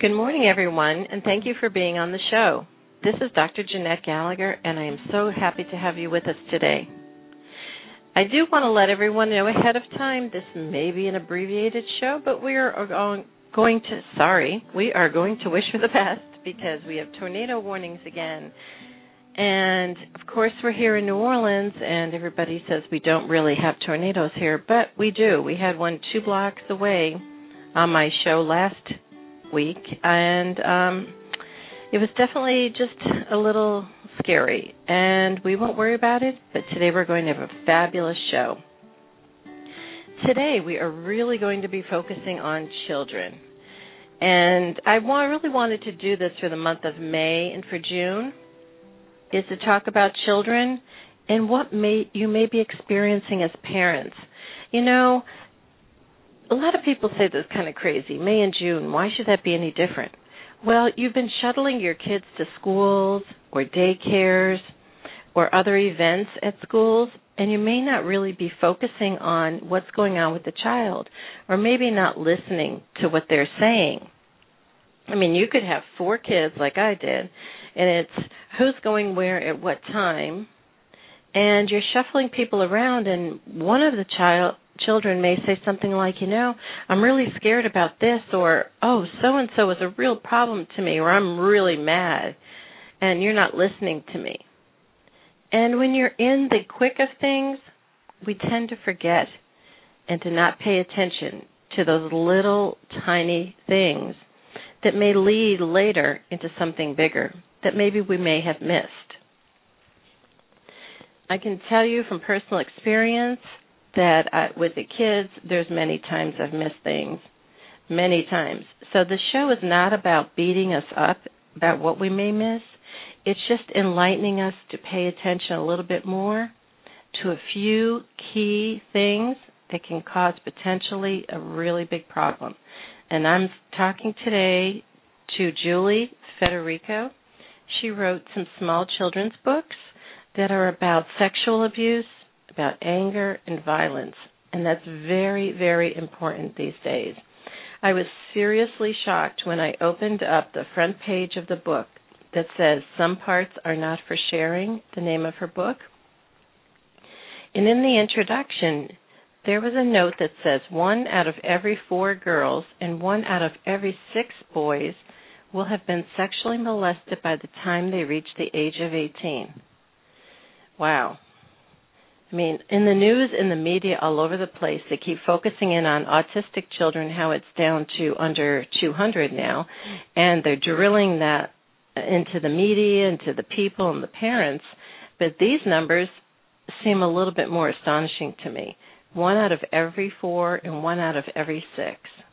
Good morning, everyone, and thank you for being on the show. This is Dr. Jeanette Gallagher, and I am so happy to have you with us today. I do want to let everyone know ahead of time this may be an abbreviated show, but we are going to wish for the best because we have tornado warnings again. And, of course, we're here in New Orleans, and everybody says we don't really have tornadoes here, but we do. We had one 2 blocks away on my show last week, and it was definitely just a little scary, and we won't worry about it, but today we're going to have a fabulous show. Today we are really going to be focusing on children, and I really wanted to do this for the month of May and for June, is to talk about children and what you may be experiencing as parents. You know, a lot of people say this is kind of crazy. May and June, why should that be any different? Well, you've been shuttling your kids to schools or daycares or other events at schools, and you may not really be focusing on what's going on with the child or maybe not listening to what they're saying. I mean, you could have 4 kids like I did, and it's who's going where at what time, and you're shuffling people around, and one of the children may say something like, you know, I'm really scared about this, or, oh, so-and-so is a real problem to me, or I'm really mad, and you're not listening to me. And when you're in the quick of things, we tend to forget and to not pay attention to those little tiny things that may lead later into something bigger that maybe we may have missed. I can tell you from personal experience that with the kids, there's many times I've missed things, many times. So the show is not about beating us up about what we may miss. It's just enlightening us to pay attention a little bit more to a few key things that can cause potentially a really big problem. And I'm talking today to Julie Federico. She wrote some small children's books that are about sexual abuse, about anger and violence, and that's very, very important these days. I was seriously shocked when I opened up the front page of the book that says Some Parts Are Not for Sharing, the name of her book. And in the introduction, there was a note that says 1 out of every 4 girls and 1 out of every 6 boys will have been sexually molested by the time they reach the age of 18. Wow. I mean, in the news, in the media, all over the place, they keep focusing in on autistic children, how it's down to under 200 now, and they're drilling that into the media, into the people and the parents, but these numbers seem a little bit more astonishing to me. 1 out of every 4 and 1 out of every 6.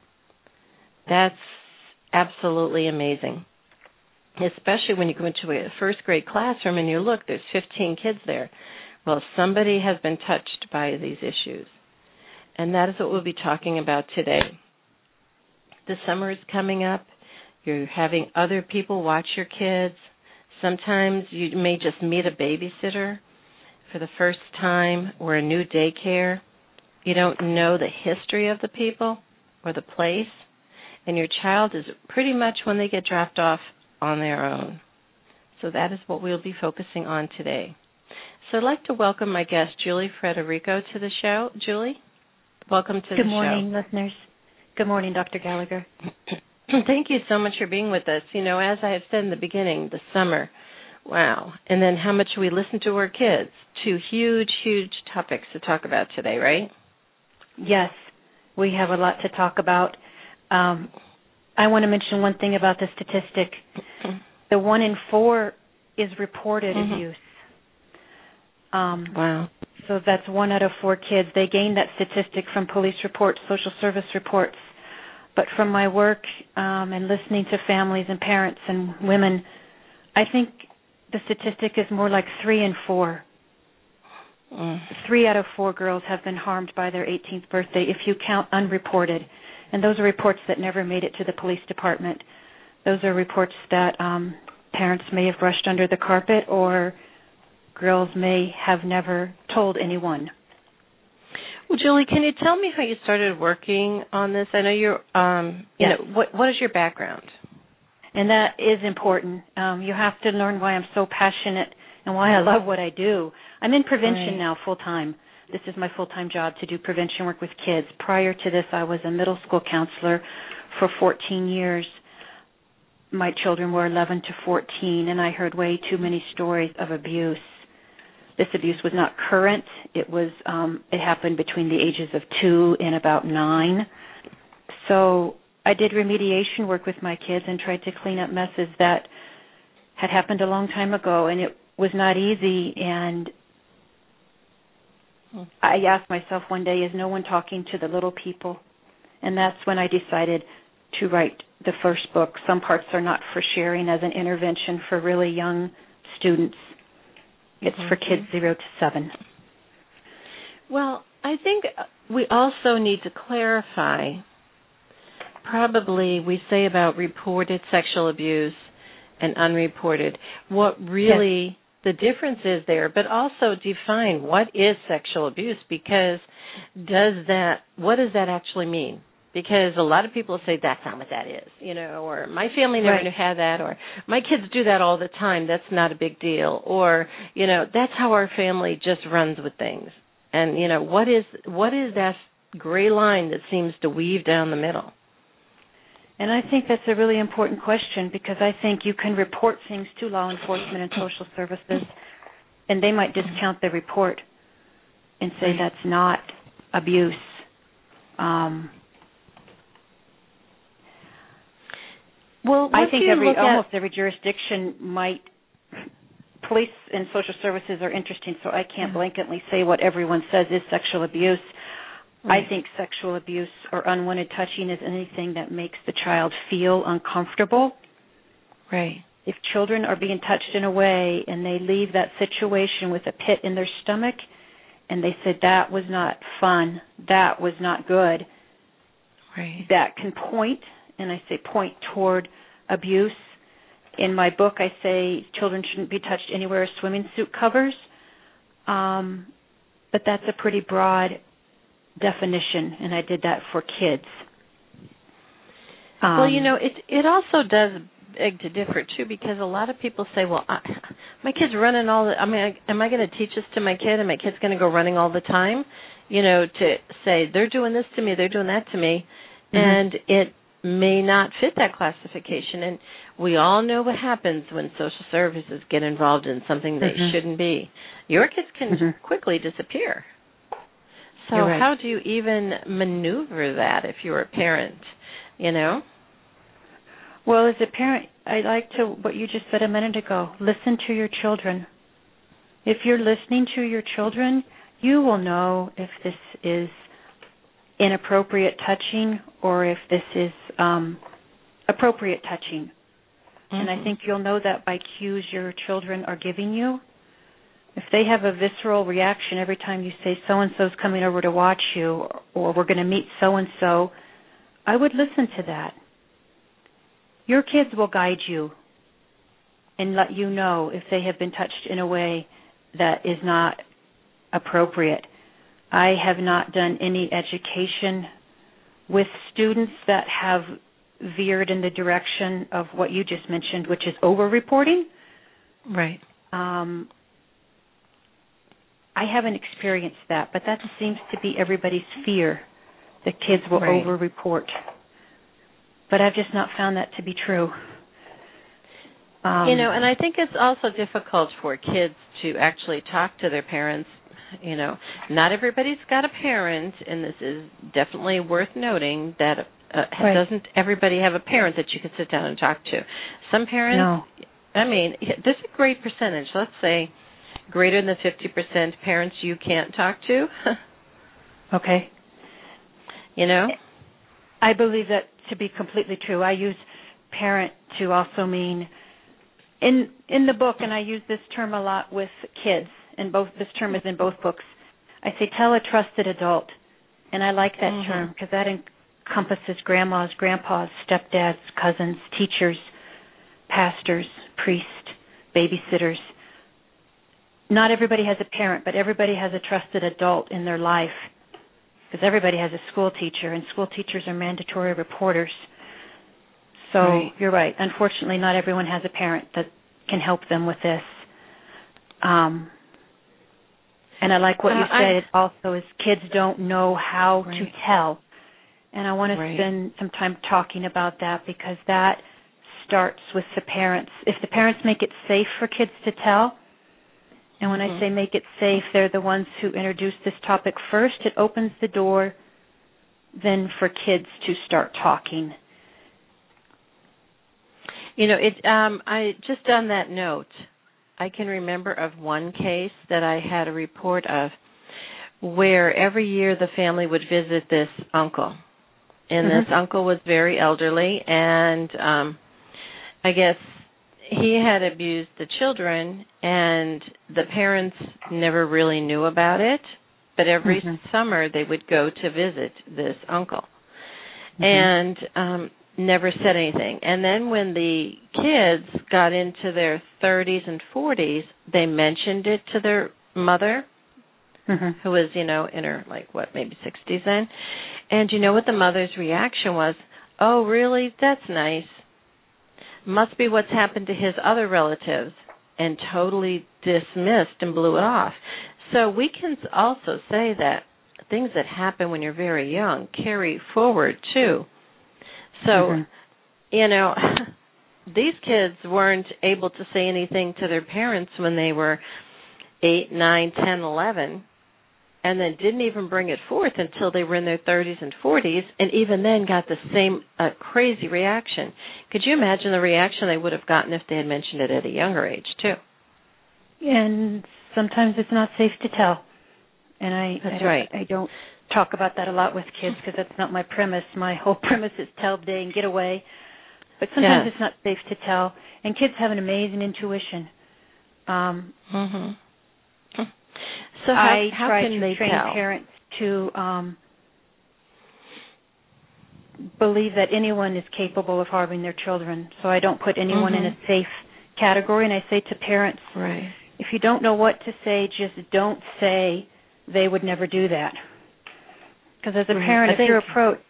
That's absolutely amazing, especially when you go into a first grade classroom and you look, there's 15 kids there. Well, somebody has been touched by these issues, and that is what we'll be talking about today. The summer is coming up. You're having other people watch your kids. Sometimes you may just meet a babysitter for the first time or a new daycare. You don't know the history of the people or the place, and your child is pretty much when they get dropped off on their own. So that is what we'll be focusing on today. So I'd like to welcome my guest, Julie Federico, to the show. Julie, welcome to the show. Good morning, listeners. Good morning, Dr. Gallagher. Thank you so much for being with us. You know, as I have said in the beginning, the summer, wow. And then how much we listen to our kids. 2 huge, huge topics to talk about today, right? Yes, we have a lot to talk about. I want to mention one thing about the statistic. The 1 in 4 is reported abuse. Wow. So that's 1 out of 4 kids. They gained that statistic from police reports, social service reports. But from my work and listening to families and parents and women, I think the statistic is more like 3 in 4. 3 out of 4 girls have been harmed by their 18th birthday if you count unreported. And those are reports that never made it to the police department. Those are reports that parents may have brushed under the carpet or girls may have never told anyone. Well, Julie, can you tell me how you started working on this? I know you're, Yes. what is your background? And that is important. You have to learn why I'm so passionate and why I love what I do. I'm in prevention now full-time. This is my full-time job to do prevention work with kids. Prior to this, I was a middle school counselor for 14 years. My children were 11 to 14, and I heard way too many stories of abuse. This abuse was not current. It happened between the ages of 2 and about 9. So I did remediation work with my kids and tried to clean up messes that had happened a long time ago, and it was not easy. And I asked myself one day, is no one talking to the little people? And that's when I decided to write the first book. Some parts are not for sharing as an intervention for really young students. It's for kids 0 to 7. Well, I think we also need to clarify, probably we say about reported sexual abuse and unreported, what really the difference is there, but also define what is sexual abuse, because what does that actually mean? Because a lot of people say that's not what that is, or my family never had that, or my kids do that all the time, that's not a big deal, or, that's how our family just runs with things. And, what is that gray line that seems to weave down the middle? And I think that's a really important question, because I think you can report things to law enforcement and social services, and they might discount the report and say that's not abuse. Well, I think almost every jurisdiction police and social services are interesting, so I can't blanketly say what everyone says is sexual abuse. I think sexual abuse or unwanted touching is anything that makes the child feel uncomfortable. Right. If children are being touched in a way and they leave that situation with a pit in their stomach and they said that was not fun, that was not good, that can point, and I say point toward abuse. In my book, I say children shouldn't be touched anywhere swimming suit covers, but that's a pretty broad definition, and I did that for kids. Well, it also does beg to differ, too, because a lot of people say, well, my kid's running am I going to teach this to my kid, and my kid's going to go running all the time, to say, they're doing this to me, they're doing that to me, and it may not fit that classification. And we all know what happens when social services get involved in something they shouldn't be. Your kids can quickly disappear. So how do you even maneuver that if you're a parent, Well, as a parent, I like to, what you just said a minute ago, listen to your children. If you're listening to your children, you will know if this is inappropriate touching or if this is appropriate touching. And I think you'll know that by cues your children are giving you. If they have a visceral reaction every time you say so-and-so's coming over to watch you or we're going to meet so-and-so, I would listen to that. Your kids will guide you and let you know if they have been touched in a way that is not appropriate. I have not done any education with students that have veered in the direction of what you just mentioned, which is over-reporting. Right. I haven't experienced that, but that seems to be everybody's fear, that kids will over-report. But I've just not found that to be true. And I think it's also difficult for kids to actually talk to their parents. Not everybody's got a parent, and this is definitely worth noting that doesn't everybody have a parent that you can sit down and talk to. Some parents, there's a great percentage, let's say greater than 50% parents you can't talk to. Okay. I believe that to be completely true. I use parent to also mean, in the book, and I use this term a lot with kids, this term is in both books, I say tell a trusted adult. And I like that term because that encompasses grandmas, grandpas, stepdads, cousins, teachers, pastors, priests, babysitters. Not everybody has a parent, but everybody has a trusted adult in their life because everybody has a school teacher, and school teachers are mandatory reporters. So You're right. Unfortunately, not everyone has a parent that can help them with this. And I like what you said also is kids don't know how to tell. And I want to spend some time talking about that because that starts with the parents. If the parents make it safe for kids to tell, and when I say make it safe, they're the ones who introduce this topic first, it opens the door then for kids to start talking. You know, I just on that note, I can remember of one case that I had a report of where every year the family would visit this uncle. And this uncle was very elderly, and I guess he had abused the children, and the parents never really knew about it. But every summer they would go to visit this uncle and never said anything. And then when the kids got into their 30s and 40s, they mentioned it to their mother, who was, in her, maybe 60s then. And you know what the mother's reaction was? Oh, really? That's nice. Must be what's happened to his other relatives, and totally dismissed and blew it off. So we can also say that things that happen when you're very young carry forward, too. So, these kids weren't able to say anything to their parents when they were 8, 9, 10, 11, and then didn't even bring it forth until they were in their 30s and 40s, and even then got the same crazy reaction. Could you imagine the reaction they would have gotten if they had mentioned it at a younger age, too? And sometimes it's not safe to tell. And I don't talk about that a lot with kids because that's not my premise. My whole premise is tell today and get away. But sometimes it's not safe to tell. And kids have an amazing intuition. So I how try can to they train tell? parents to believe that anyone is capable of harming their children. So I don't put anyone in a safe category. And I say to parents, if you don't know what to say, just don't say they would never do that. Because as a parent, if you're approached,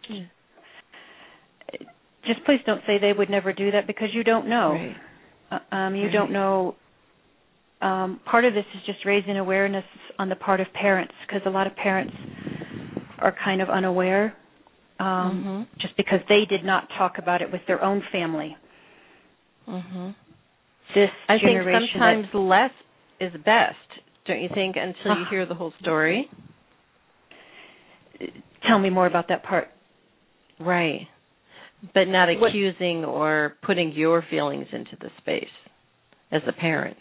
just please don't say they would never do that because you don't know. You don't know. Part of this is just raising awareness on the part of parents because a lot of parents are kind of unaware just because they did not talk about it with their own family. This I think sometimes less is best, don't you think, until you hear the whole story? Tell me more about that part. Right. But not accusing or putting your feelings into the space as a parent.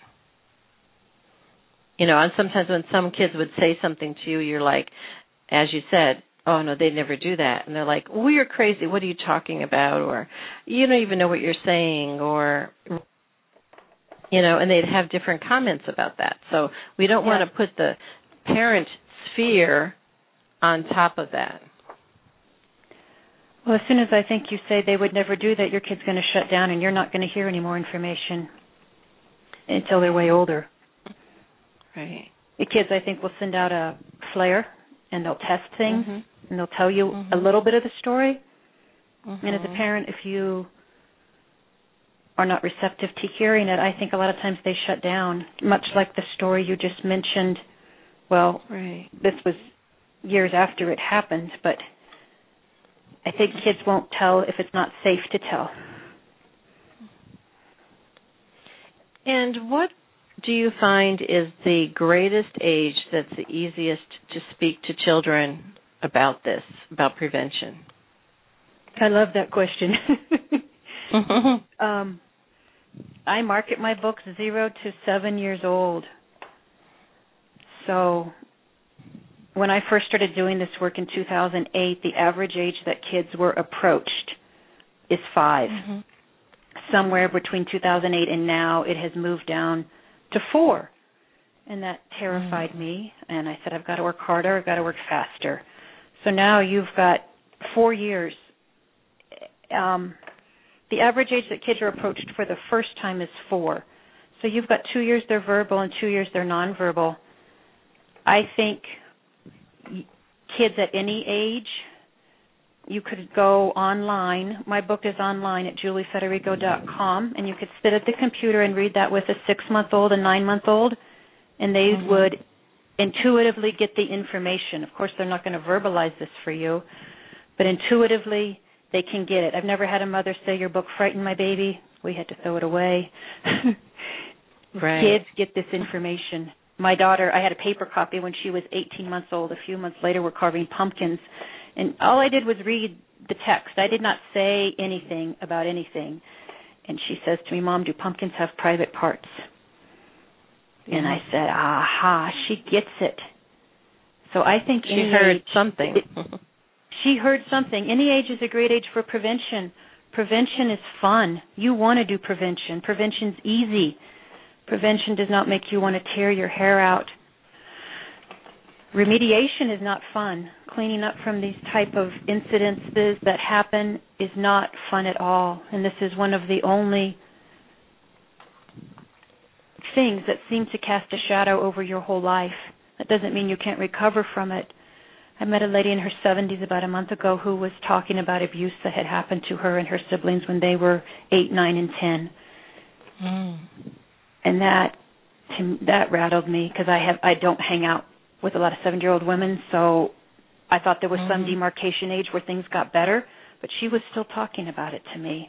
And sometimes when some kids would say something to you, you're like, as you said, oh, no, they'd never do that. And they're like, well, you're crazy. What are you talking about? Or you don't even know what you're saying. Or, and they'd have different comments about that. So we don't want to put the parent sphere on top of that. Well, as soon as I think you say they would never do that, your kid's going to shut down and you're not going to hear any more information until they're way older. Right. The kids, I think, will send out a flare and they'll test things and they'll tell you a little bit of the story. And as a parent, if you are not receptive to hearing it, I think a lot of times they shut down, much like the story you just mentioned. Well, this was years after it happened, but I think kids won't tell if it's not safe to tell. And what do you find is the greatest age that's the easiest to speak to children about this, about prevention? I love that question. I market my books 0 to 7 years old. So when I first started doing this work in 2008, the average age that kids were approached is 5. Somewhere between 2008 and now, it has moved down to 4. And that terrified me. And I said, I've got to work harder. I've got to work faster. So now you've got 4 years. The average age that kids are approached for the first time is 4. So you've got 2 years they're verbal and 2 years they're nonverbal. I think kids at any age you could go online. My book is online at juliefederico.com, and you could sit at the computer and read that with a 6-month-old and 9-month-old, and they would intuitively get the information. Of course, they're not going to verbalize this for you, but intuitively they can get it. I've never had a mother say, your book frightened my baby. We had to throw it away. Right. Kids get this information. My daughter, I had a paper copy when she was 18 months old. A few months later, we're carving pumpkins. And all I did was read the text. I did not say anything about anything. And she says to me, Mom, do pumpkins have private parts? Yeah. And I said, aha, she gets it. So I think she heard something. She heard something. Any age is a great age for prevention. Prevention is fun. You want to do prevention. Prevention's easy. Prevention does not make you want to tear your hair out. Remediation is not fun. Cleaning up from these type of incidences that happen is not fun at all. And this is one of the only things that seem to cast a shadow over your whole life. That doesn't mean you can't recover from it. I met a lady in her 70s about a month ago who was talking about abuse that had happened to her and her siblings when they were 8, 9, and 10. And that rattled me because I don't hang out with a lot of 70-year-old women, so I thought there was some demarcation age where things got better, but she was still talking about it to me.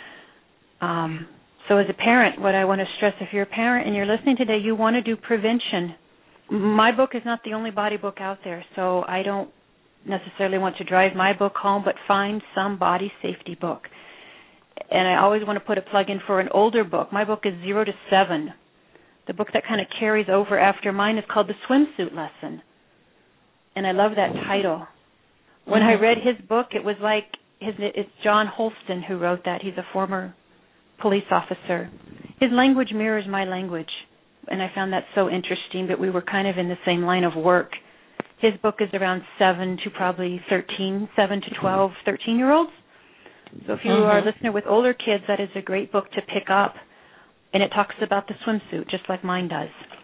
So as a parent, what I want to stress, if you're a parent and you're listening today, you want to do prevention. My book is not the only body book out there, so I don't necessarily want to drive my book home, but find some body safety book. And I always want to put a plug in for an older book. My book is 0 to 7. The book that kind of carries over after mine is called The Swimsuit Lesson. And I love that title. When I read his book, it was like, it's John Holston who wrote that. He's a former police officer. His language mirrors my language, and I found that so interesting, but we were kind of in the same line of work. His book is around 7 to probably 13, 7 to 12, 13-year-olds. So if you are a listener with older kids, that is a great book to pick up. And it talks about the swimsuit, just like mine does.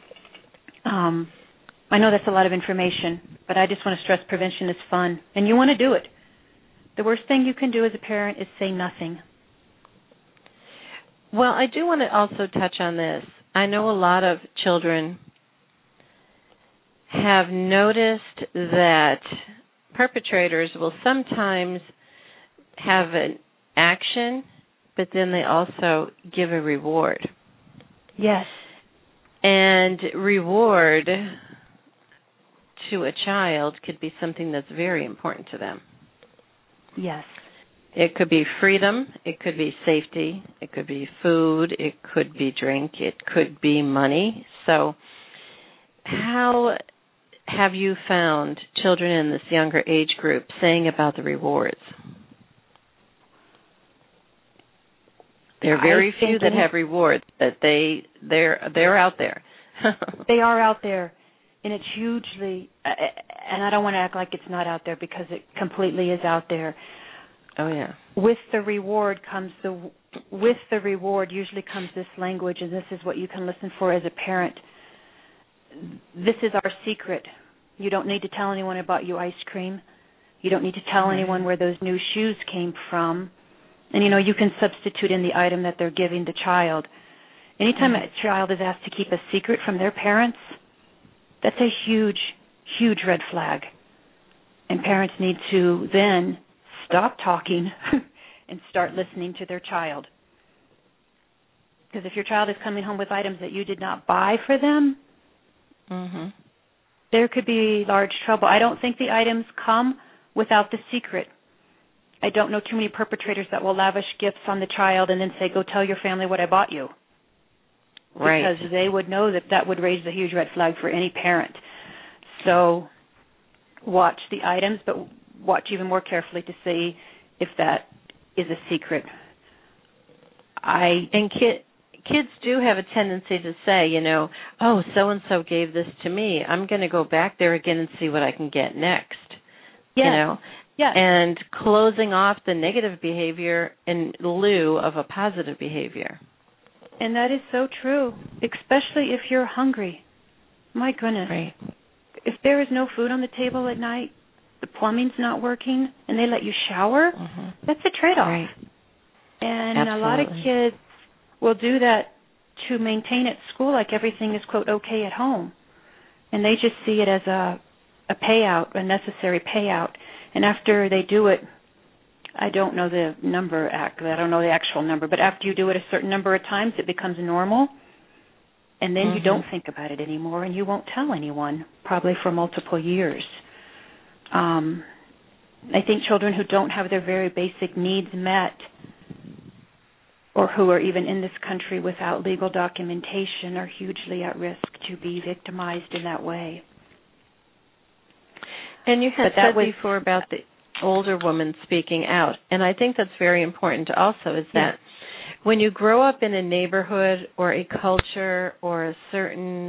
I know that's a lot of information, but I just want to stress prevention is fun, and you want to do it. The worst thing you can do as a parent is say nothing. Well, I do want to also touch on this. I know a lot of children have noticed that perpetrators will sometimes have an action, but then they also give a reward. Yes. And reward to a child could be something that's very important to them. Yes. It could be freedom, it could be safety, it could be food, it could be drink, it could be money. So how have you found children in this younger age group saying about the rewards? There are very few that have rewards, but they're out there. They are out there, and it's hugely, and I don't want to act like it's not out there because it completely is out there. Oh yeah. With the reward usually comes this language, and this is what you can listen for as a parent. This is our secret. You don't need to tell anyone about your ice cream. You don't need to tell anyone where those new shoes came from. And, you can substitute in the item that they're giving the child. Anytime a child is asked to keep a secret from their parents, that's a huge, huge red flag. And parents need to then stop talking and start listening to their child. Because if your child is coming home with items that you did not buy for them, there could be large trouble. I don't think the items come without the secret. I don't know too many perpetrators that will lavish gifts on the child and then say, go tell your family what I bought you. Right. Because they would know that would raise a huge red flag for any parent. So watch the items, but watch even more carefully to see if that is a secret. Kids do have a tendency to say, oh, so-and-so gave this to me. I'm going to go back there again and see what I can get next. Yes. Yes. And closing off the negative behavior in lieu of a positive behavior. And that is so true, especially if you're hungry. My goodness. Right. If there is no food on the table at night, the plumbing's not working, and they let you shower, that's a trade-off. Right. And Absolutely. a lot of kids will do that to maintain at school like everything is, quote, okay at home. And they just see it as a payout, a necessary payout. And after they do it, I don't know the number, I don't know the actual number, but after you do it a certain number of times, it becomes normal. And then you don't think about it anymore, and you won't tell anyone, probably for multiple years. I think children who don't have their very basic needs met, or who are even in this country without legal documentation, are hugely at risk to be victimized in that way. And you had said before about the older woman speaking out, and I think that's very important also, is that when you grow up in a neighborhood or a culture or a certain,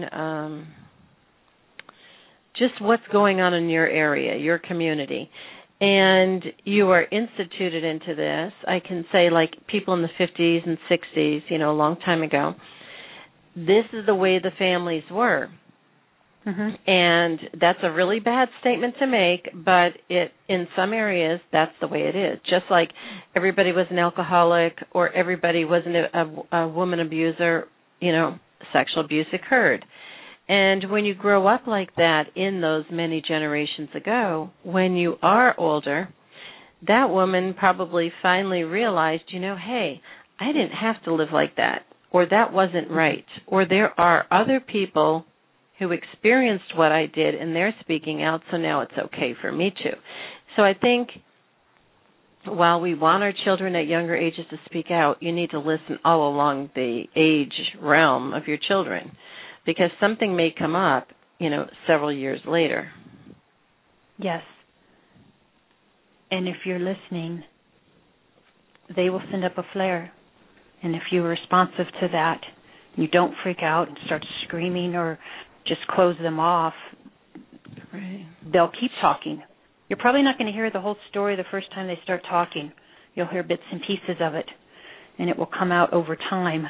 just what's going on in your area, your community, and you are instituted into this, I can say like people in the 50s and 60s, you know, a long time ago, this is the way the families were. And that's a really bad statement to make, but in some areas, that's the way it is. Just like everybody was an alcoholic or everybody wasn't a woman abuser, you know, sexual abuse occurred. And when you grow up like that in those many generations ago, when you are older, that woman probably finally realized, you know, hey, I didn't have to live like that, or that wasn't right, or there are other people who experienced what I did and they're speaking out, so now it's okay for me too. So I think while we want our children at younger ages to speak out, you need to listen all along the age realm of your children, because something may come up, you know, several years later. Yes. And if you're listening, they will send up a flare. And if you're responsive to that, you don't freak out and start screaming or just close them off, they'll keep talking. You're probably not going to hear the whole story the first time they start talking. You'll hear bits and pieces of it, and it will come out over time.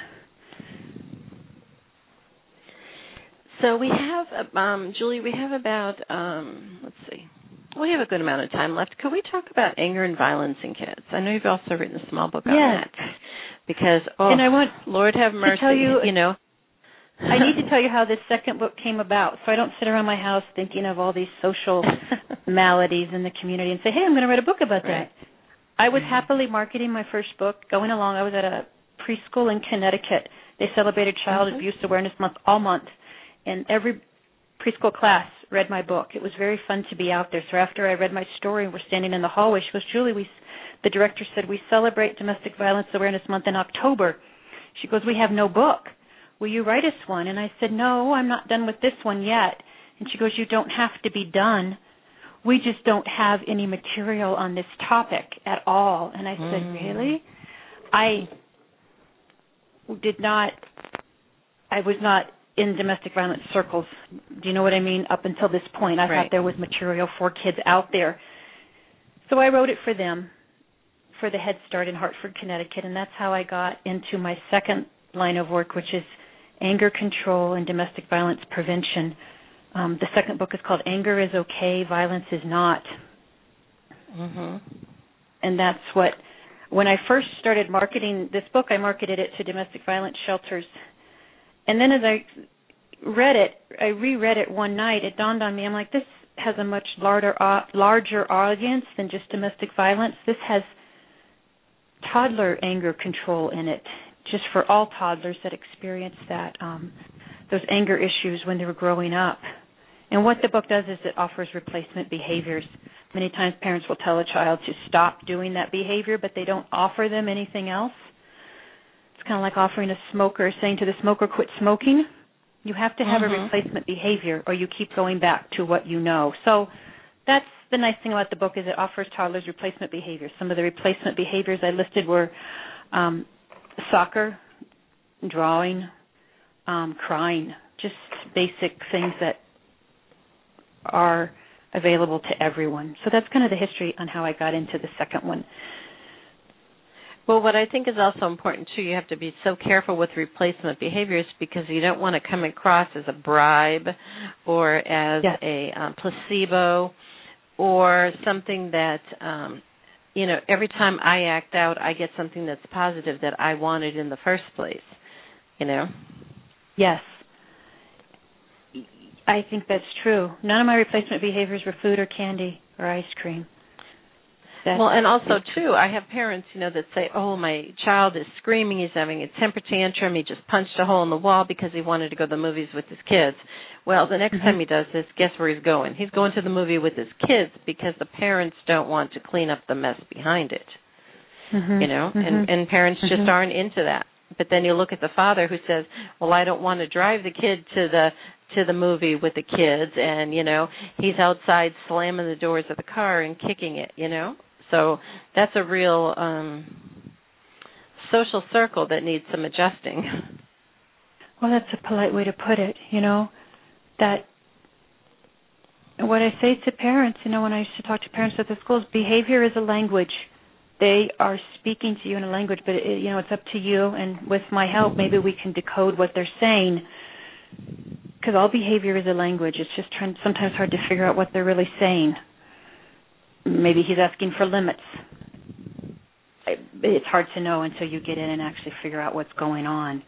So we have, Julie, we have about, we have a good amount of time left. Could we talk about anger and violence in kids? I know you've also written a small book on that. Because, and I want Lord have mercy, to tell you know. I need to tell you how this second book came about, so I don't sit around my house thinking of all these social maladies in the community and say, hey, I'm going to write a book about that. I was happily marketing my first book. Going along, I was at a preschool in Connecticut. They celebrated Child Abuse Awareness Month all month, and every preschool class read my book. It was very fun to be out there. So after I read my story and we're standing in the hallway, she goes, Julie, the director said, we celebrate Domestic Violence Awareness Month in October. She goes, we have no book. Will you write us one? And I said, no, I'm not done with this one yet. And she goes, you don't have to be done. We just don't have any material on this topic at all. And I said, really? I was not in domestic violence circles. Do you know what I mean? Up until this point, I thought there was material for kids out there. So I wrote it for them, for the Head Start in Hartford, Connecticut, and that's how I got into my second line of work, which is anger control and domestic violence prevention. The second book is called Anger is Okay, Violence is Not. And that's what, when I first started marketing this book, I marketed it to domestic violence shelters. And then as I reread it one night, it dawned on me, I'm like, this has a much larger audience than just domestic violence. This has toddler anger control in it, just for all toddlers that experience that, those anger issues when they were growing up. And what the book does is it offers replacement behaviors. Many times parents will tell a child to stop doing that behavior, but they don't offer them anything else. It's kind of like offering a smoker, saying to the smoker, quit smoking. You have to have a replacement behavior, or you keep going back to what you know. So that's the nice thing about the book, is it offers toddlers replacement behaviors. Some of the replacement behaviors I listed were soccer, drawing, crying, just basic things that are available to everyone. So that's kind of the history on how I got into the second one. Well, what I think is also important, too, you have to be so careful with replacement behaviors, because you don't want to come across as a bribe or as a placebo. or something that, every time I act out, I get something that's positive that I wanted in the first place, Yes. I think that's true. None of my replacement behaviors were food or candy or ice cream. Well, and also, too, I have parents, that say, oh, my child is screaming, he's having a temper tantrum, he just punched a hole in the wall because he wanted to go to the movies with his kids. Well, the next time he does this, guess where he's going? He's going to the movie with his kids because the parents don't want to clean up the mess behind it, and parents just aren't into that. But then you look at the father who says, well, I don't want to drive the kid to the movie with the kids, and, he's outside slamming the doors of the car and kicking it, So that's a real social circle that needs some adjusting. Well, that's a polite way to put it, that what I say to parents, when I used to talk to parents at the schools, behavior is a language. They are speaking to you in a language, but, it's up to you, and with my help, maybe we can decode what they're saying, because all behavior is a language. It's just sometimes hard to figure out what they're really saying. Maybe he's asking for limits. It's hard to know until you get in and actually figure out what's going on.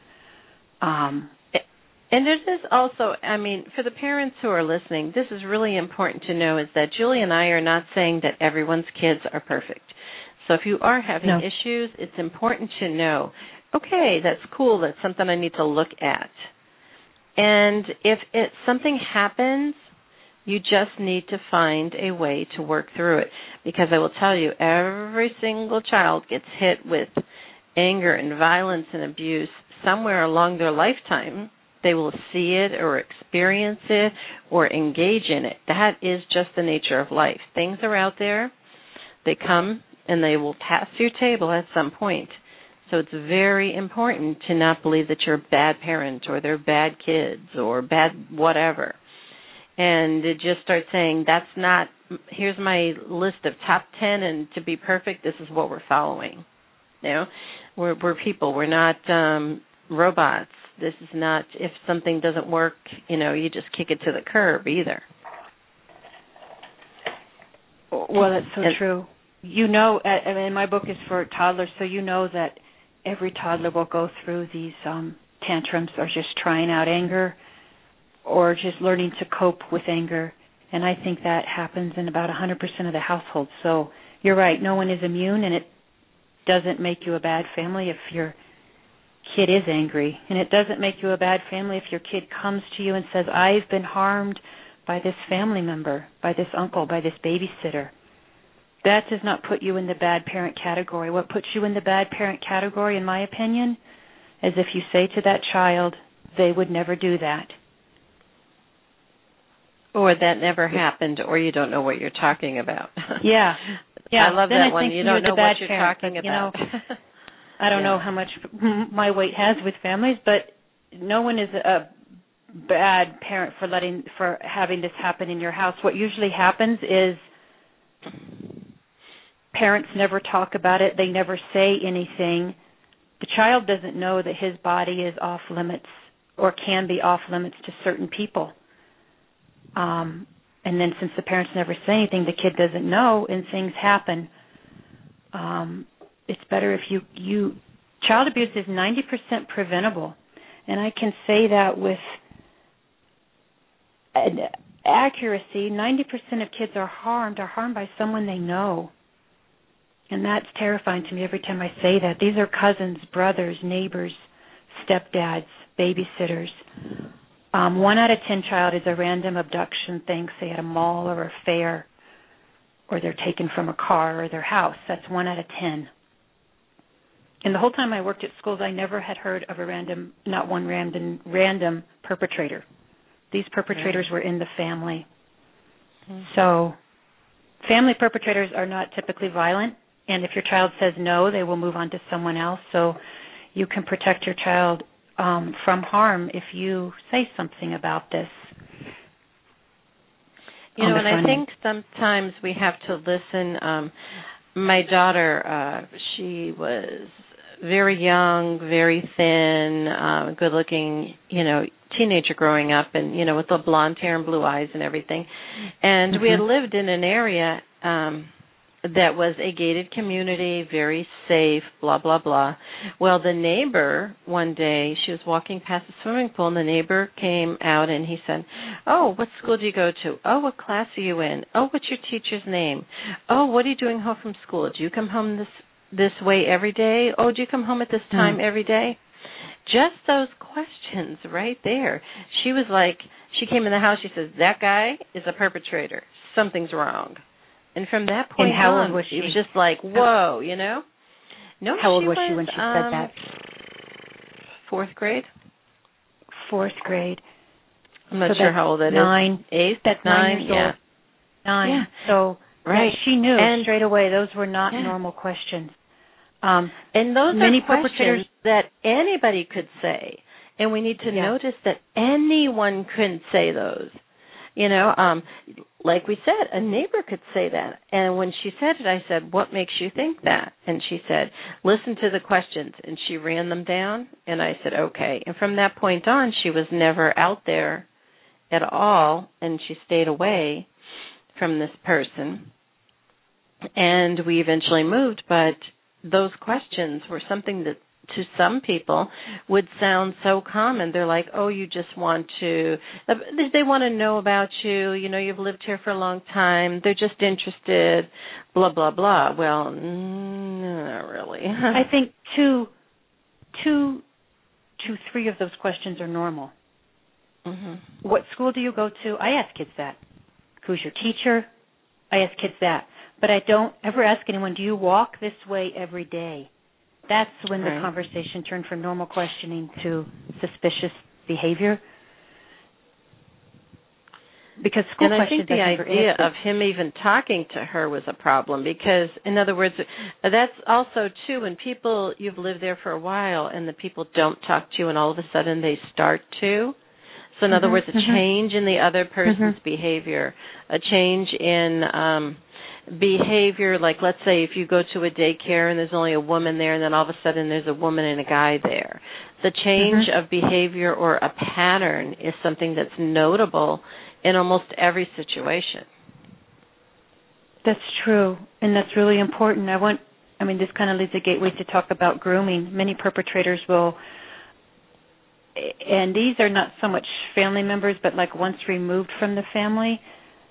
And it is also, for the parents who are listening, this is really important to know, is that Julie and I are not saying that everyone's kids are perfect. So if you are having issues, it's important to know, okay, that's cool, that's something I need to look at. And if something happens, you just need to find a way to work through it. Because I will tell you, every single child gets hit with anger and violence and abuse somewhere along their lifetime. They will see it or experience it or engage in it. That is just the nature of life. Things are out there. They come and they will pass your table at some point. So it's very important to not believe that you're a bad parent or they're bad kids or bad whatever. And to just start saying, here's my list of top 10, and to be perfect, this is what we're following. We're people. We're not robots. This is not, if something doesn't work, you just kick it to the curb either. Well, that's so true. My book is for toddlers, so that every toddler will go through these tantrums or just trying out anger or just learning to cope with anger. And I think that happens in about 100% of the households. So you're right, no one is immune, and it doesn't make you a bad family if your kid is angry. And it doesn't make you a bad family if your kid comes to you and says, I've been harmed by this family member, by this uncle, by this babysitter. That does not put you in the bad parent category. What puts you in the bad parent category, in my opinion, is if you say to that child, they would never do that. Or that never happened, or you don't know what you're talking about. Yeah. I love then that one. You don't know what you're talking about. I don't know how much my weight has with families, but no one is a bad parent for having this happen in your house. What usually happens is parents never talk about it. They never say anything. The child doesn't know that his body is off limits or can be off limits to certain people. And then since the parents never say anything, the kid doesn't know, and things happen. It's better if you child abuse is 90% preventable. And I can say that with accuracy. 90% of kids are harmed by someone they know. And that's terrifying to me every time I say that. These are cousins, brothers, neighbors, stepdads, babysitters. 1 out of 10 child is a random abduction thing, say at a mall or a fair, or they're taken from a car or their house. That's 1 out of 10. And the whole time I worked at schools, I never had heard of random perpetrator. These perpetrators were in the family. Mm-hmm. So family perpetrators are not typically violent, and if your child says no, they will move on to someone else. So you can protect your child from harm if you say something about this. And I think sometimes we have to listen. My daughter, she was very young, very thin, good-looking, teenager growing up, and with the blonde hair and blue eyes and everything. And we had lived in an area that was a gated community, very safe, blah, blah, blah. Well, the neighbor, one day, she was walking past the swimming pool, and the neighbor came out, and he said, "Oh, what school do you go to? Oh, what class are you in? Oh, what's your teacher's name? Oh, what are you doing home from school? Do you come home this way every day? Oh, do you come home at this time every day?" Just those questions right there. She was like, she came in the house, she says, "That guy is a perpetrator. Something's wrong." And from that point and how on, old was she? It was just like, whoa, No, how old was she when she said that? 4th grade. 4th grade. I'm not sure how old that is. 9. 8? That's 9 years old. 9. Yeah. So right. She knew and straight away those were not normal questions. And those many are questions that anybody could say. And we need to notice that anyone couldn't say those. Like we said, a neighbor could say that. And when she said it, I said, "What makes you think that?" And she said, "Listen to the questions." And she ran them down, and I said, "Okay." And from that point on, she was never out there at all, and she stayed away from this person. And we eventually moved, but those questions were something that to some people would sound so common. They're like, "Oh, you just want to," they want to know about you, you've lived here for a long time, they're just interested, blah, blah, blah. Well, not really. I think 3 of those questions are normal. What school do you go to? I ask kids that. Who's your teacher? I ask kids that. But I don't ever ask anyone, do you walk this way every day? That's when the conversation turned from normal questioning to suspicious behavior. Because school and I questions, think the idea of him even talking to her was a problem because, in other words, that's also, too, when people, you've lived there for a while and the people don't talk to you and all of a sudden they start to. So, in other words, a change in the other person's behavior, a change in behavior, like let's say if you go to a daycare and there's only a woman there and then all of a sudden there's a woman and a guy there. The change of behavior or a pattern is something that's notable in almost every situation. That's true, and that's really important. This kind of leads a gateway to talk about grooming. Many perpetrators will, and these are not so much family members, but like once removed from the family,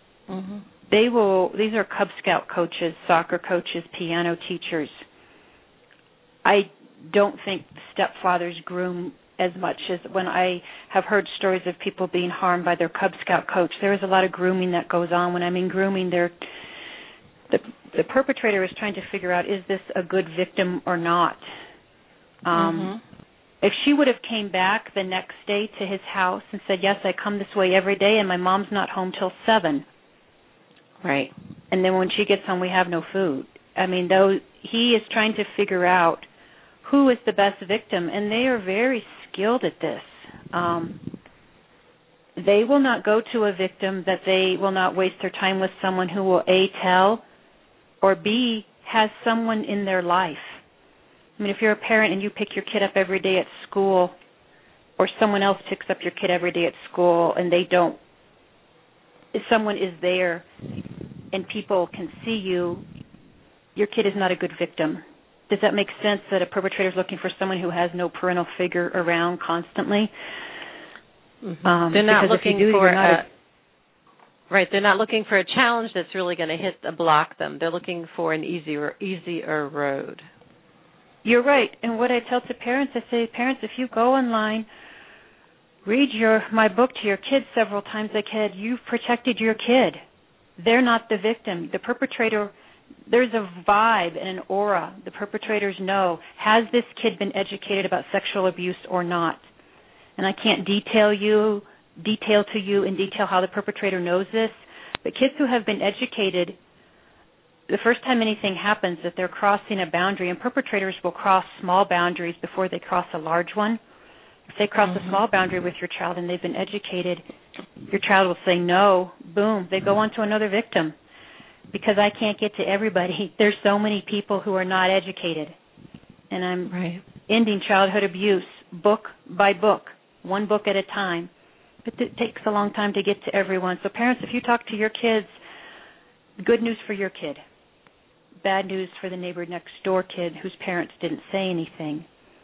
these are Cub Scout coaches, soccer coaches, piano teachers. I don't think stepfathers groom as much as when I have heard stories of people being harmed by their Cub Scout coach. There is a lot of grooming that goes on. When I mean grooming, the perpetrator is trying to figure out, is this a good victim or not? If she would have came back the next day to his house and said, "Yes, I come this way every day and my mom's not home till 7. Right. And then when she gets home, we have no food. Though he is trying to figure out who is the best victim, and they are very skilled at this. They will not go to a victim that they will not waste their time with someone who will A, tell, or B, has someone in their life. If you're a parent and you pick your kid up every day at school, or someone else picks up your kid every day at school and they don't, if someone is there and people can see you, your kid is not a good victim. Does that make sense, that a perpetrator is looking for someone who has no parental figure around constantly? They're not looking for they're not looking for a challenge that's really going to block them. They're looking for an easier road. You're right. And what I tell to parents, I say, parents, if you go online, read my book to your kids several times a kid, you've protected your kid. They're not the victim. The perpetrator, there's a vibe and an aura. The perpetrators know, has this kid been educated about sexual abuse or not? And I can't detail to you in detail how the perpetrator knows this, but kids who have been educated, the first time anything happens, that they're crossing a boundary, and perpetrators will cross small boundaries before they cross a large one. If they cross a small boundary with your child and they've been educated, your child will say no, boom, they go on to another victim. Because I can't get to everybody. There's so many people who are not educated. and I'm Right. ending childhood abuse book by book, one book at a time. But it takes a long time to get to everyone. So parents, if you talk to your kids, good news for your kid, bad news for the neighbor next door kid whose parents didn't say anything.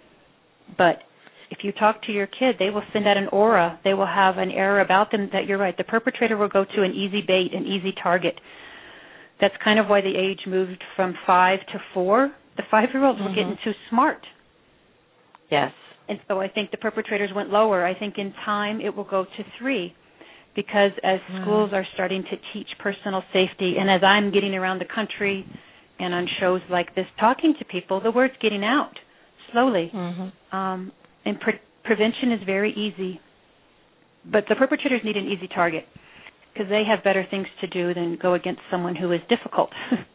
But if you talk to your kid, they will send out an aura. They will have an air about them that you're right. The perpetrator will go to an easy bait, an easy target. That's kind of why the age moved from 5 to 4. The 5-year-olds were getting too smart. Yes. And so I think the perpetrators went lower. I think in time it will go to 3, because as schools are starting to teach personal safety, and as I'm getting around the country and on shows like this talking to people, the word's getting out slowly. And prevention is very easy. But the perpetrators need an easy target because they have better things to do than go against someone who is difficult.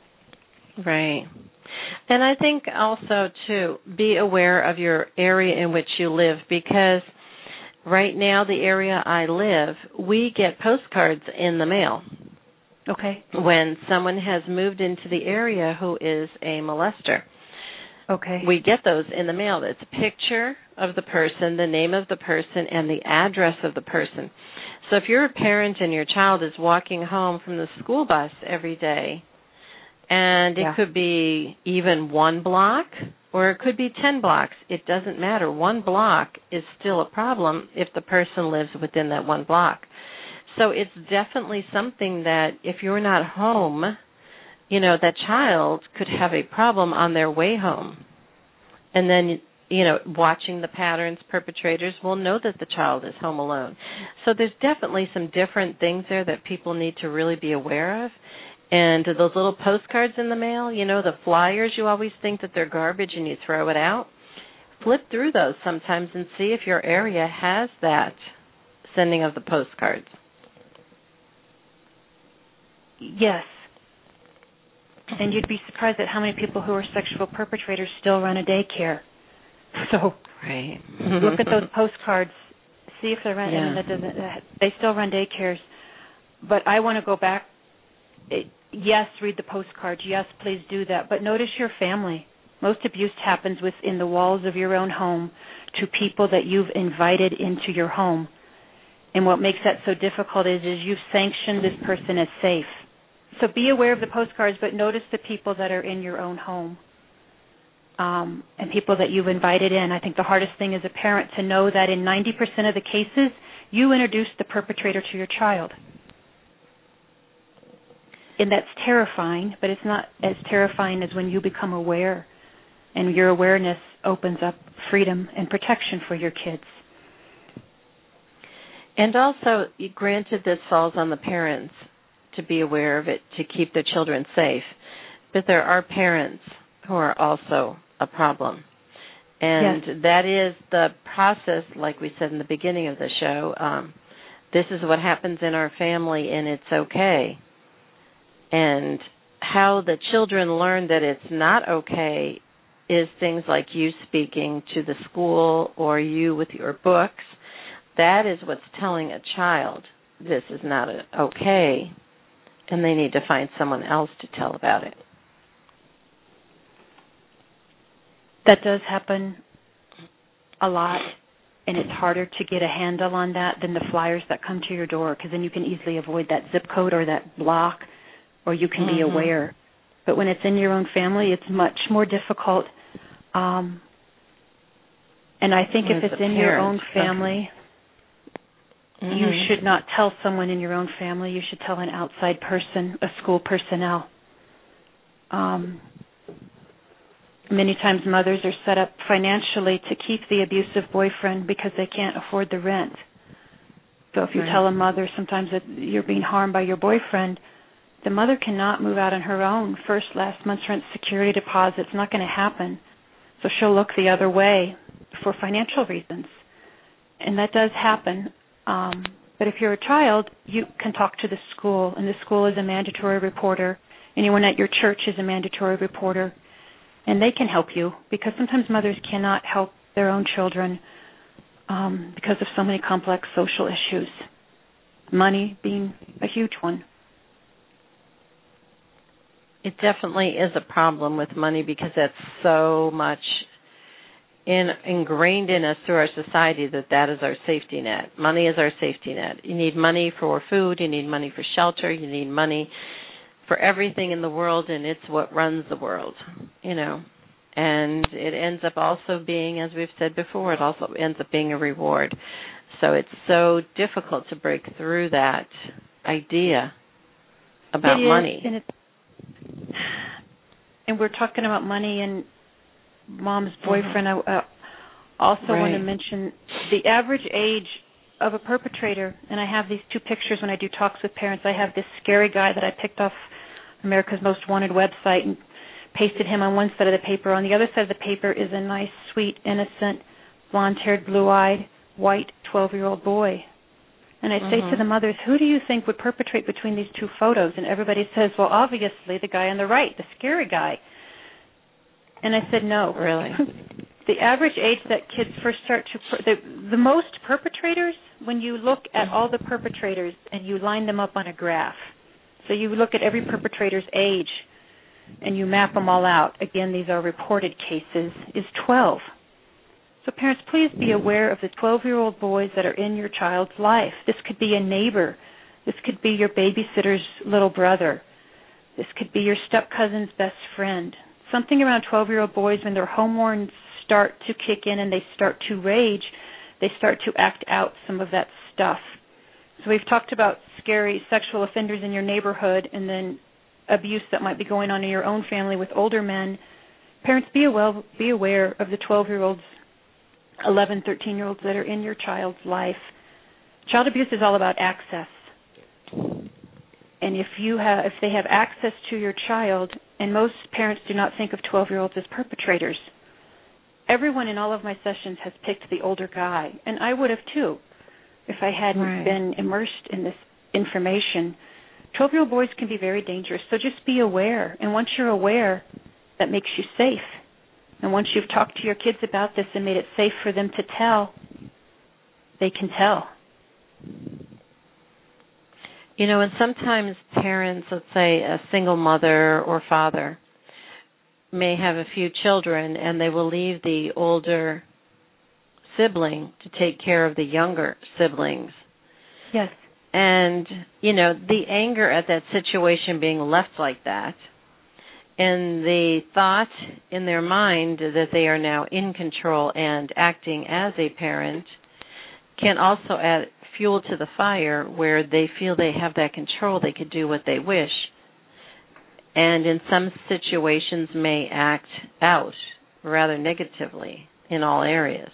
Right. And I think also, too, be aware of your area in which you live, because right now, the area I live, we get postcards in the mail. Okay. When someone has moved into the area who is a molester. Okay. We get those in the mail. It's a picture of the person, the name of the person, and the address of the person. So if you're a parent and your child is walking home from the school bus every day, and it could be even 1 block, or it could be 10 blocks. It doesn't matter. 1 block is still a problem if the person lives within that 1 block. So it's definitely something that if you're not home, you know, that child could have a problem on their way home. And then, you know, watching the patterns, perpetrators will know that the child is home alone. So there's definitely some different things there that people need to really be aware of. And those little postcards in the mail, you know, the flyers, you always think that they're garbage and you throw it out. Flip through those sometimes and see if your area has that sending of the postcards. Yes. And you'd be surprised at how many people who are sexual perpetrators still run a daycare. So right. Look at those postcards. See if they're running. They still run daycares. But I want to go back. Yes, read the postcards. Yes, please do that. But notice your family. Most abuse happens within the walls of your own home to people that you've invited into your home. And what makes that so difficult is you've sanctioned this person as safe. So be aware of the postcards, but notice the people that are in your own home and people that you've invited in. I think the hardest thing as a parent to know that in 90% of the cases, you introduced the perpetrator to your child. And that's terrifying, but it's not as terrifying as when you become aware, and your awareness opens up freedom and protection for your kids. And also, granted, this falls on the parents to be aware of it, to keep their children safe, but there are parents who are also a problem. And that is the process, like we said in the beginning of the show, this is what happens in our family and it's okay. And how the children learn that it's not okay is things like you speaking to the school or you with your books. That is what's telling a child this is not okay, and they need to find someone else to tell about it. That does happen a lot, and it's harder to get a handle on that than the flyers that come to your door, because then you can easily avoid that zip code or that block, or you can be aware. But when it's in your own family, it's much more difficult. And I think if it's in your own family, you should not tell someone in your own family. You should tell an outside person, a school personnel. Many times mothers are set up financially to keep the abusive boyfriend because they can't afford the rent. So if you tell a mother sometimes that you're being harmed by your boyfriend, the mother cannot move out on her own. First, last month's rent, security deposit, it's not going to happen. So she'll look the other way for financial reasons. And that does happen. But if you're a child, you can talk to the school, and the school is a mandatory reporter. Anyone at your church is a mandatory reporter, and they can help you, because sometimes mothers cannot help their own children because of so many complex social issues, money being a huge one. It definitely is a problem with money because that's so much ingrained in us through our society that is our safety net. Money is our safety net. You need money for food, you need money for shelter, you need money for everything in the world, and it's what runs the world, And it ends up also being, as we've said before, it also ends up being a reward. So it's so difficult to break through that idea about money. And we're talking about money and mom's boyfriend. I also want to mention the average age of a perpetrator, and I have these two pictures when I do talks with parents. I have this scary guy that I picked off America's Most Wanted website and pasted him on one side of the paper. On the other side of the paper is a nice, sweet, innocent, blonde-haired, blue-eyed, white 12-year-old boy. And I say to the mothers, who do you think would perpetrate between these two photos? And everybody says, well, obviously the guy on the right, the scary guy. And I said, no. Really? The average age that kids first start to, the most perpetrators, when you look at all the perpetrators and you line them up on a graph, so you look at every perpetrator's age and you map them all out, again, these are reported cases, is 12. So parents, please be aware of the 12-year-old boys that are in your child's life. This could be a neighbor. This could be your babysitter's little brother. This could be your step-cousin's best friend. Something around 12-year-old boys, when their hormones start to kick in and they start to rage, they start to act out some of that stuff. So we've talked about scary sexual offenders in your neighborhood and then abuse that might be going on in your own family with older men. Parents, be aware of the 12-year-olds, 11, 13-year-olds that are in your child's life. Child abuse is all about access. And if they have access to your child, and most parents do not think of 12-year-olds as perpetrators. Everyone in all of my sessions has picked the older guy, and I would have too if I hadn't been immersed in this information. 12-year-old boys can be very dangerous, so just be aware. And once you're aware, that makes you safe. And once you've talked to your kids about this and made it safe for them to tell, they can tell. And sometimes parents, let's say a single mother or father, may have a few children and they will leave the older sibling to take care of the younger siblings. Yes. And, the anger at that situation being left like that, and the thought in their mind that they are now in control and acting as a parent can also add fuel to the fire where they feel they have that control, they could do what they wish, and in some situations may act out rather negatively in all areas.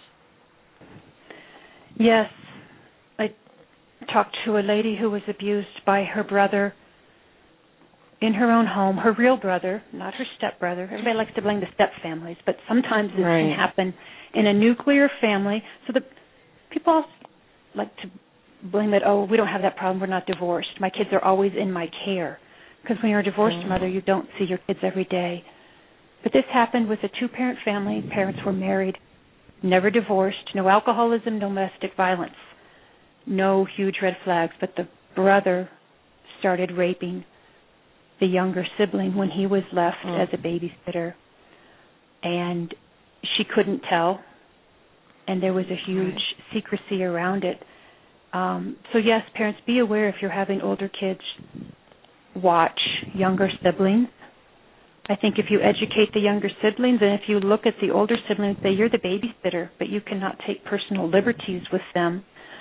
Yes. I talked to a lady who was abused by her brother in her own home, her real brother, not her stepbrother. Everybody likes to blame the step families, but sometimes this can happen in a nuclear family. So the people like to blame it, we don't have that problem, we're not divorced. My kids are always in my care. Because when you're a divorced mother, you don't see your kids every day. But this happened with a two-parent family. Parents were married, never divorced, no alcoholism, no domestic violence, no huge red flags. But the brother started raping the younger sibling when he was left as a babysitter. And she couldn't tell, and there was a huge secrecy around it. So yes, parents, be aware if you're having older kids, watch younger siblings. I think if you educate the younger siblings and if you look at the older siblings, say you're the babysitter, but you cannot take personal liberties with them.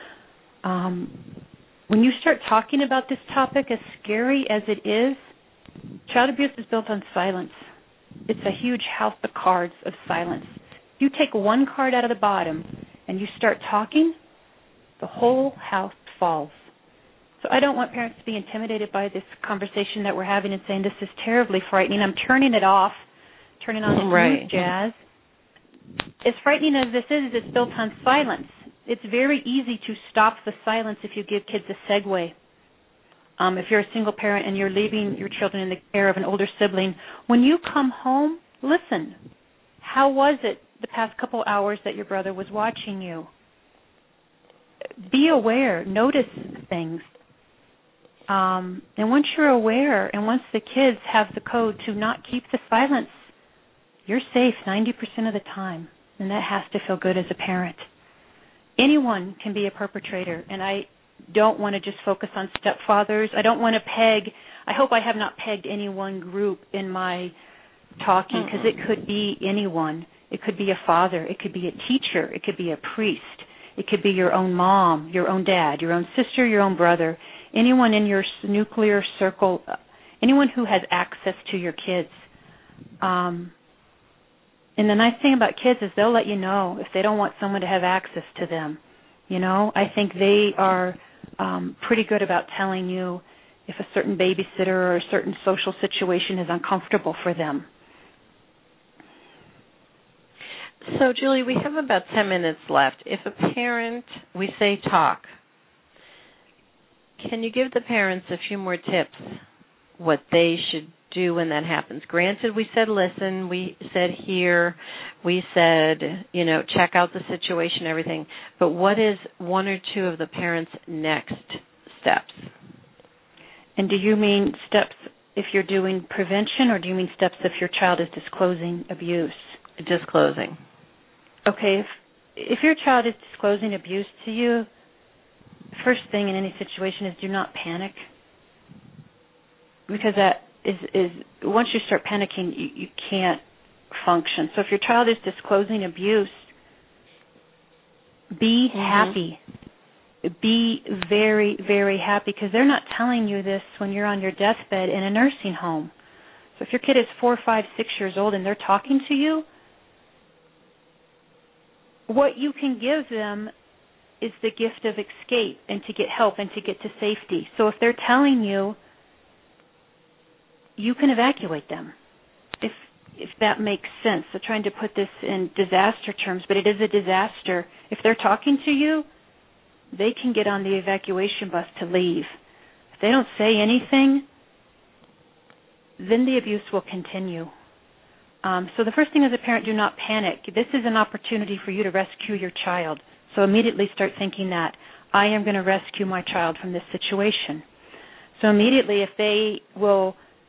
When you start talking about this topic, as scary as it is, child abuse is built on silence. It's a huge house of cards of silence. You take one card out of the bottom and you start talking, the whole house falls. So I don't want parents to be intimidated by this conversation that we're having and saying this is terribly frightening. I'm turning it off, turning on the smooth jazz. As frightening as this is, it's built on silence. It's very easy to stop the silence if you give kids a segue. If you're a single parent and you're leaving your children in the care of an older sibling, when you come home, listen. How was it the past couple hours that your brother was watching you? Be aware. Notice things. And once you're aware and once the kids have the code to not keep the silence, you're safe 90% of the time. and that has to feel good as a parent. Anyone can be a perpetrator, and I don't want to just focus on stepfathers. I don't want to I hope I have not pegged any one group in my talking, because it could be anyone. It could be a father. It could be a teacher. It could be a priest. It could be your own mom, your own dad, your own sister, your own brother, anyone in your nuclear circle, anyone who has access to your kids. And the nice thing about kids is they'll let you know if they don't want someone to have access to them. You know, I think they are pretty good about telling you if a certain babysitter or a certain social situation is uncomfortable for them. So, Julie, we have about 10 minutes left. If a parent, we say talk, can you give the parents a few more tips what they should do when that happens? Granted, we said listen, we said hear, we said, check out the situation, everything. But what is one or two of the parents' next steps? And do you mean steps if you're doing prevention, or do you mean steps if your child is disclosing abuse? Disclosing. Okay, if your child is disclosing abuse to you, the first thing in any situation is do not panic. Because that is once you start panicking, you can't function. So if your child is disclosing abuse, be happy. Be very, very happy, because they're not telling you this when you're on your deathbed in a nursing home. So if your kid is 4, 5, 6 years old and they're talking to you, what you can give them is the gift of escape and to get help and to get to safety. So if they're telling you, you can evacuate them, if that makes sense. So trying to put this in disaster terms, but it is a disaster. If they're talking to you, they can get on the evacuation bus to leave. If they don't say anything, then the abuse will continue. So the first thing as a parent, do not panic. This is an opportunity for you to rescue your child. So immediately start thinking that I am going to rescue my child from this situation. So immediately, if they will,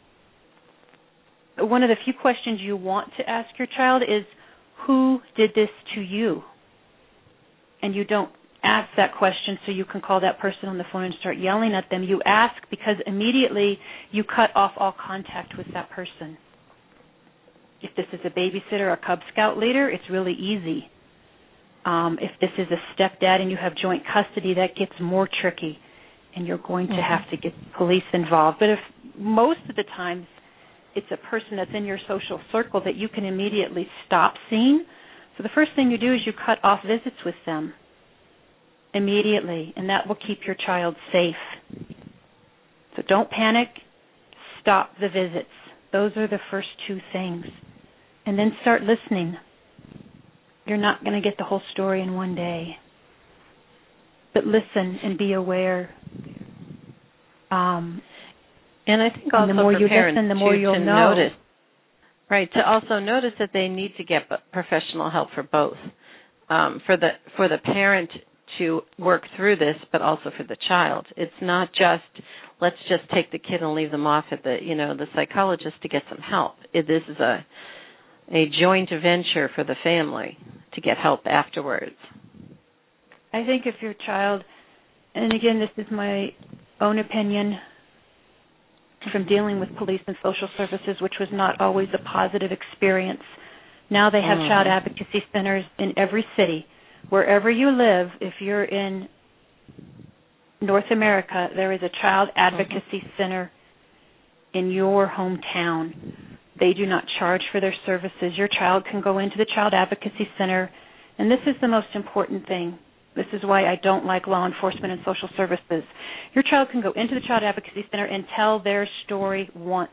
one of the few questions you want to ask your child is, who did this to you? And you don't ask that question so you can call that person on the phone and start yelling at them. You ask because immediately you cut off all contact with that person. If this is a babysitter or a Cub Scout leader, it's really easy. If this is a stepdad and you have joint custody, that gets more tricky, and you're going to have to get police involved. But if most of the times it's a person that's in your social circle that you can immediately stop seeing, so the first thing you do is you cut off visits with them immediately, and that will keep your child safe. So don't panic. Stop the visits. Those are the first two things. And then start listening. You're not going to get the whole story in one day. But listen and be aware. And I think also the more for you parents listen, the more you'll to know. Notice, right, to also notice that they need to get professional help for both. For the parent to work through this, but also for the child. It's not just let's just take the kid and leave them off at the psychologist to get some help. This is a joint venture for the family to get help afterwards. I think if your child, and again, this is my own opinion from dealing with police and social services, which was not always a positive experience. Now they have child advocacy centers in every city. Wherever you live, if you're in North America, there is a child advocacy center in your hometown. They do not charge for their services. Your child can go into the child advocacy center, and this is the most important thing. This is why I don't like law enforcement and social services. Your child can go into the child advocacy center and tell their story once.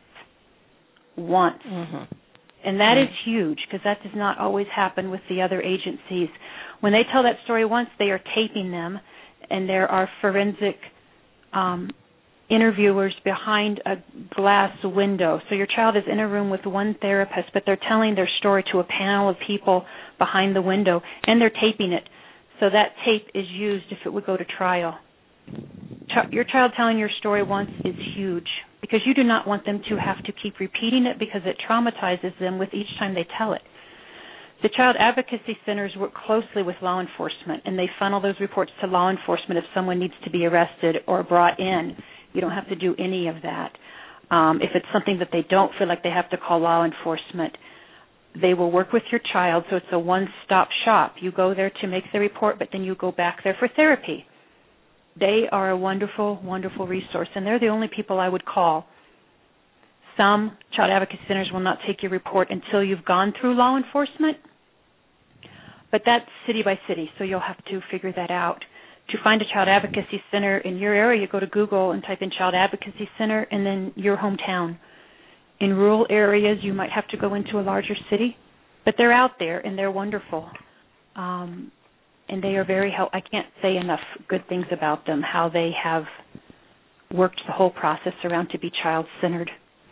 And that is huge, because that does not always happen with the other agencies. When they tell that story once, they are taping them, and there are forensic interviewers behind a glass window. So your child is in a room with one therapist, but they're telling their story to a panel of people behind the window, and they're taping it. So that tape is used if it would go to trial. Your child telling your story once is huge, because you do not want them to have to keep repeating it, because it traumatizes them with each time they tell it. The child advocacy centers work closely with law enforcement, and they funnel those reports to law enforcement if someone needs to be arrested or brought in. You don't have to do any of that. If it's something that they don't feel like they have to call law enforcement, they will work with your child, so it's a one-stop shop. You go there to make the report, but then you go back there for therapy. They are a wonderful, wonderful resource, and they're the only people I would call. Some child advocacy centers will not take your report until you've gone through law enforcement, but that's city by city, so you'll have to figure that out. To find a child advocacy center in your area, you go to Google and type in child advocacy center and then your hometown. In rural areas, you might have to go into a larger city, but they're out there and they're wonderful. And they are very helpful. I can't say enough good things about them, how they have worked the whole process around to be child-centered.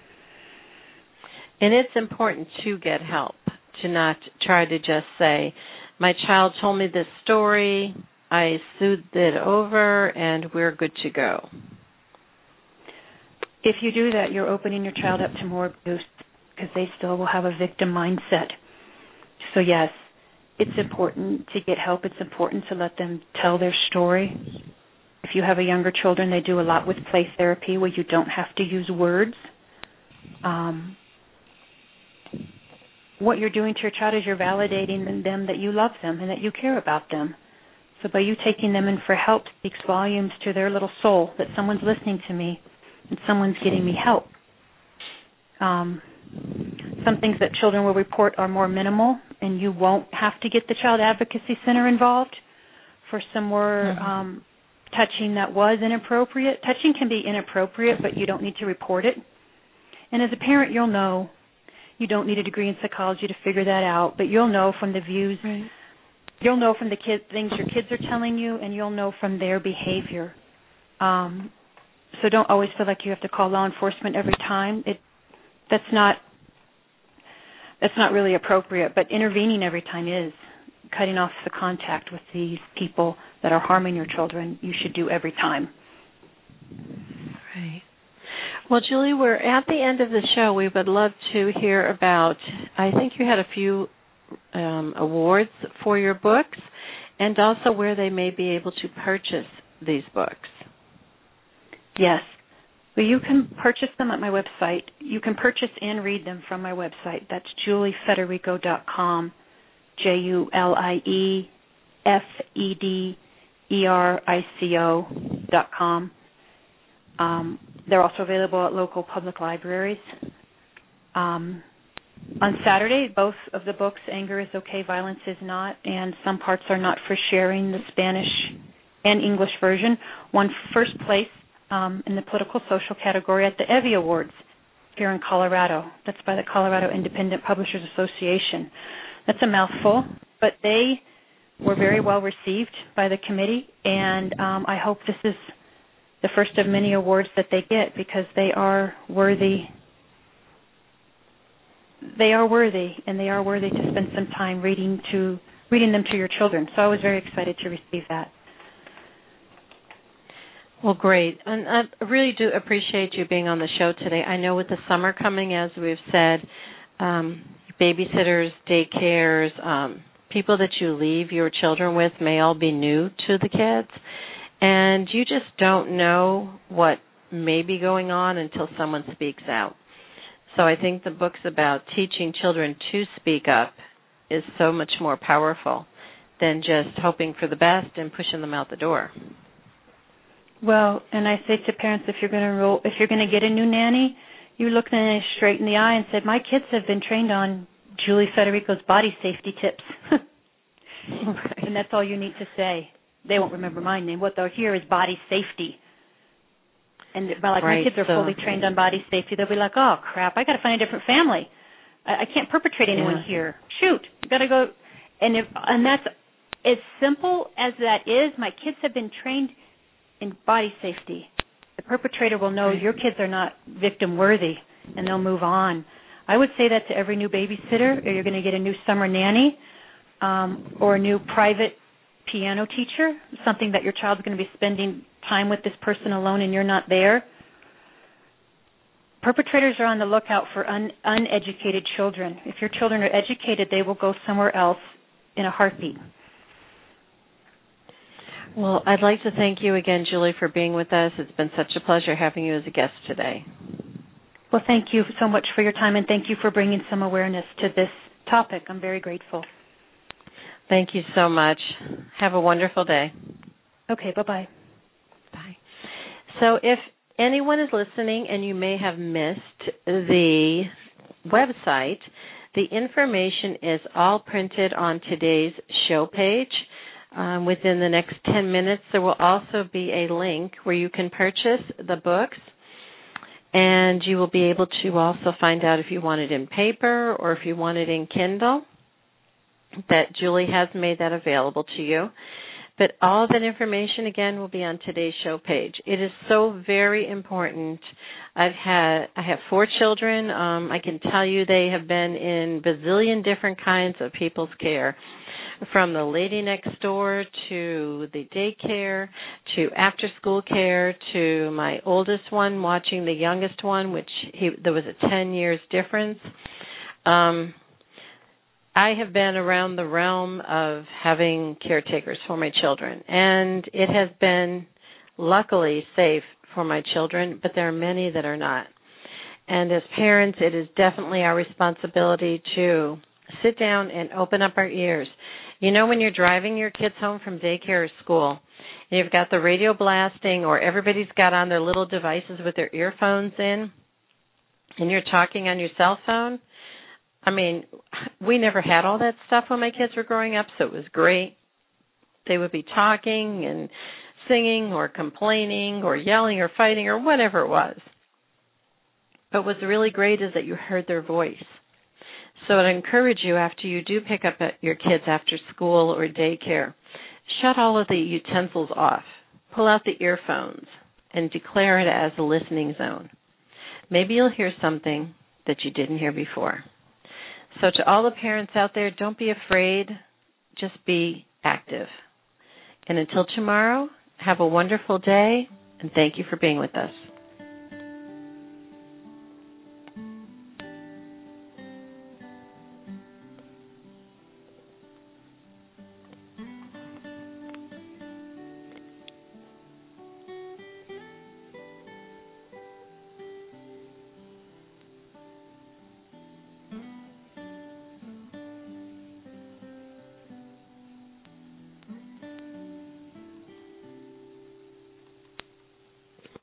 And it's important to get help, to not try to just say, my child told me this story, I soothed it over, and we're good to go. If you do that, you're opening your child up to more abuse because they still will have a victim mindset. So, yes, it's important to get help. It's important to let them tell their story. If you have a younger children, they do a lot with play therapy where you don't have to use words. What you're doing to your child is you're validating them that you love them and that you care about them. So by you taking them in for help speaks volumes to their little soul that someone's listening to me and someone's getting me help. Some things that children will report are more minimal, and you won't have to get the Child Advocacy Center involved for some more touching that was inappropriate. Touching can be inappropriate, but you don't need to report it. And as a parent, you'll know. You don't need a degree in psychology to figure that out, but you'll know from the views. Right. You'll know from the things your kids are telling you, and you'll know from their behavior. So don't always feel like you have to call law enforcement every time. That's not really appropriate, but intervening every time is. Cutting off the contact with these people that are harming your children, you should do every time. Right. Well, Julie, we're at the end of the show. We would love to hear about, I think you had a few awards for your books, and also where they may be able to purchase these books. Yes. Well, you can purchase them at my website. You can purchase and read them from my website. That's juliefederico.com, Juliefederico.com. They're also available at local public libraries. On Saturday, both of the books, Anger is Okay, Violence is Not, and Some Parts Are Not for Sharing, the Spanish and English version, won first place in the political social category at the Evie Awards here in Colorado. That's by the Colorado Independent Publishers Association. That's a mouthful, but they were very well received by the committee, and I hope this is the first of many awards that they get because they are worthy. They are worthy, and they are worthy to spend some time reading them to your children. So I was very excited to receive that. Well, great. And I really do appreciate you being on the show today. I know with the summer coming, as we've said, babysitters, daycares, people that you leave your children with may all be new to the kids. And you just don't know what may be going on until someone speaks out. So I think the books about teaching children to speak up is so much more powerful than just hoping for the best and pushing them out the door. Well, and I say to parents, if you're going to get a new nanny, you look them straight in the eye and said, my kids have been trained on Julie Federico's body safety tips. Right. And that's all you need to say. They won't remember my name. What they'll hear is body safety. And my kids are fully trained on body safety. They'll be like, oh, crap, I got to find a different family. I can't perpetrate anyone here. Shoot, you got to go. And that's as simple as that is. My kids have been trained in body safety. The perpetrator will know your kids are not victim worthy, and they'll move on. I would say that to every new babysitter, or you're going to get a new summer nanny, or a new private piano teacher, something that your child's going to be spending time with this person alone and you're not there. perpetrators are on the lookout for uneducated children. If your children are educated, they will go somewhere else in a heartbeat. Well, I'd like to thank you again, Julie, for being with us. It's been such a pleasure having you as a guest today. Well, thank you so much for your time, and thank you for bringing some awareness to this topic. I'm very grateful. Thank you so much. Have a wonderful day. Okay, bye-bye. Bye. So if anyone is listening and you may have missed the website, the information is all printed on today's show page. Within the next 10 minutes, there will also be a link where you can purchase the books, and you will be able to also find out if you want it in paper or if you want it in Kindle, that Julie has made that available to you. But all that information, again, will be on today's show page. It is so very important. I have 4 children. I can tell you they have been in bazillion different kinds of people's care, from the lady next door to the daycare to after-school care to my oldest one watching the youngest one, which there was a 10 years difference. I have been around the realm of having caretakers for my children, and it has been luckily safe for my children, but there are many that are not. And as parents, it is definitely our responsibility to sit down and open up our ears. You know, when you're driving your kids home from daycare or school, and you've got the radio blasting or everybody's got on their little devices with their earphones in, and you're talking on your cell phone. I mean, we never had all that stuff when my kids were growing up, so it was great. They would be talking and singing or complaining or yelling or fighting or whatever it was. But what's really great is that you heard their voice. So I'd encourage you, after you do pick up your kids after school or daycare, shut all of the utensils off, pull out the earphones, and declare it as a listening zone. Maybe you'll hear something that you didn't hear before. So to all the parents out there, don't be afraid, just be active. And until tomorrow, have a wonderful day, and thank you for being with us.